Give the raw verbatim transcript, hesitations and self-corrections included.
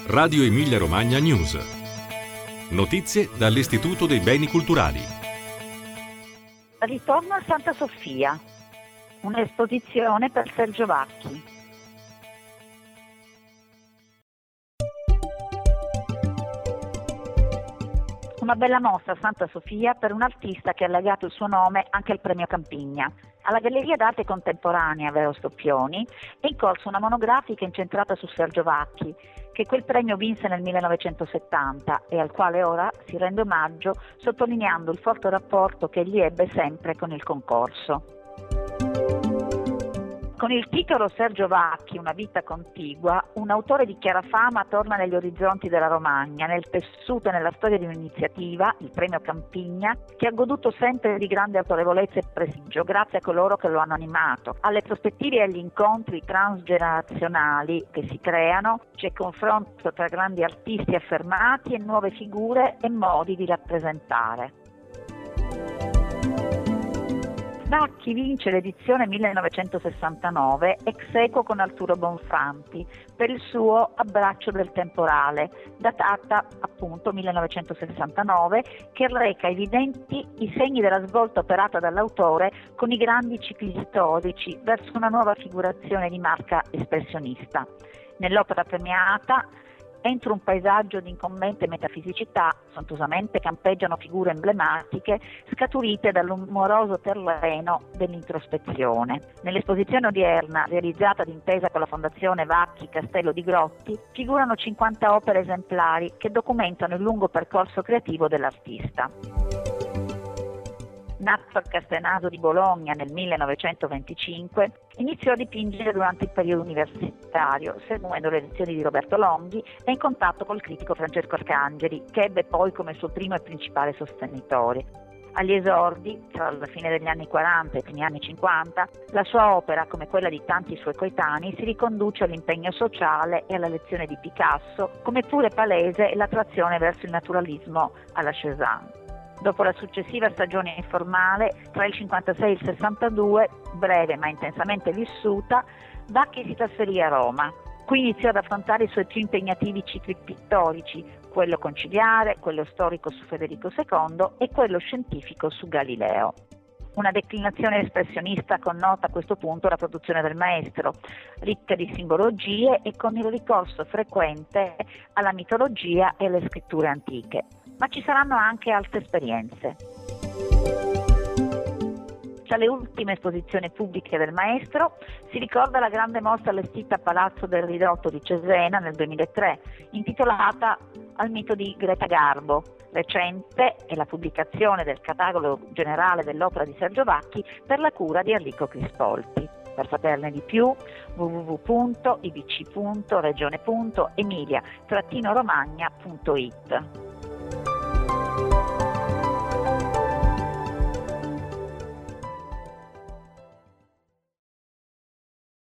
Radio Emilia Romagna News. Notizie dall'Istituto dei Beni Culturali. Ritorno a Santa Sofia, un'esposizione per Sergio Vacchi. Una bella mostra a Santa Sofia per un artista che ha legato il suo nome anche al premio Campigna. Alla Galleria d'Arte Contemporanea Vero Stoppioni è in corso una monografica incentrata su Sergio Vacchi, che quel premio vinse nel millenovecentosettanta e al quale ora si rende omaggio sottolineando il forte rapporto che egli ebbe sempre con il concorso. Con il titolo Sergio Vacchi, una vita contigua, un autore di chiara fama torna negli orizzonti della Romagna, nel tessuto e nella storia di un'iniziativa, il Premio Campigna, che ha goduto sempre di grande autorevolezza e prestigio grazie a coloro che lo hanno animato. Alle prospettive e agli incontri transgenerazionali che si creano, c'è confronto tra grandi artisti affermati e nuove figure e modi di rappresentare. Vacchi vince l'edizione millenovecentosessantanove ex aequo con Arturo Bonfanti per il suo Abbraccio del temporale, datata appunto millenovecentosessantanove, che reca evidenti i segni della svolta operata dall'autore con i grandi cicli storici verso una nuova figurazione di marca espressionista. Nell'opera premiata, entro un paesaggio di incombente metafisicità, sontuosamente campeggiano figure emblematiche scaturite dall'umoroso terreno dell'introspezione. Nell'esposizione odierna, realizzata d'intesa con la Fondazione Vacchi Castello di Grotti, figurano cinquanta opere esemplari che documentano il lungo percorso creativo dell'artista. Nato a Castenaso di Bologna nel millenovecentoventicinque, iniziò a dipingere durante il periodo universitario, seguendo le lezioni di Roberto Longhi e in contatto col critico Francesco Arcangeli, che ebbe poi come suo primo e principale sostenitore. Agli esordi, tra la fine degli anni quaranta e i primi anni cinquanta, la sua opera, come quella di tanti suoi coetanei, si riconduce all'impegno sociale e alla lezione di Picasso, come pure palese è l'attrazione verso il naturalismo alla Cézanne. Dopo la successiva stagione informale, tra il cinquantasei e il sessantadue, breve ma intensamente vissuta, Vacchi si trasferì a Roma. Qui iniziò ad affrontare i suoi più impegnativi cicli pittorici, quello conciliare, quello storico su Federico secondo e quello scientifico su Galileo. Una declinazione espressionista connota a questo punto la produzione del maestro, ricca di simbologie e con il ricorso frequente alla mitologia e alle scritture antiche. Ma ci saranno anche altre esperienze. Tra le ultime esposizioni pubbliche del maestro si ricorda la grande mostra allestita a Palazzo del Ridotto di Cesena nel duemilatré, intitolata Al mito di Greta Garbo. Recente è la pubblicazione del catalogo generale dell'opera di Sergio Vacchi per la cura di Enrico Crispolti. Per saperne di più, w w w punto i b c punto regione punto emilia romagna punto i t.